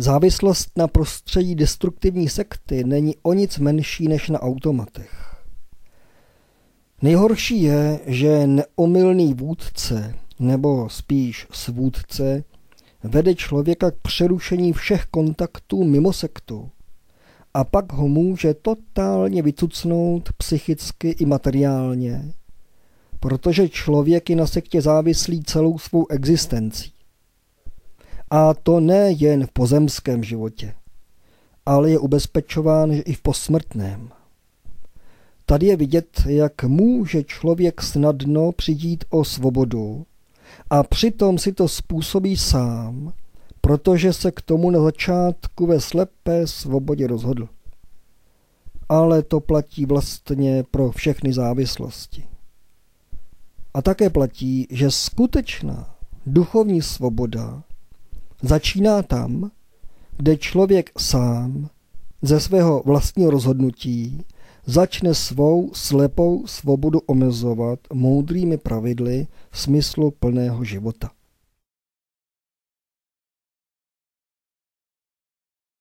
Závislost na prostředí destruktivní sekty není o nic menší než na automatech. Nejhorší je, že neomylný vůdce, nebo spíš svůdce, vede člověka k přerušení všech kontaktů mimo sektu a pak ho může totálně vycucnout psychicky i materiálně, protože člověk je na sektě závislý celou svou existencí. A to ne jen v pozemském životě, ale je ubezpečován, že i v posmrtném. Tady je vidět, jak může člověk snadno přijít o svobodu a přitom si to způsobí sám, protože se k tomu na začátku ve slepé svobodě rozhodl. Ale to platí vlastně pro všechny závislosti. A také platí, že skutečná duchovní svoboda začíná tam, kde člověk sám ze svého vlastního rozhodnutí začne svou slepou svobodu omezovat moudrými pravidly smyslu plného života.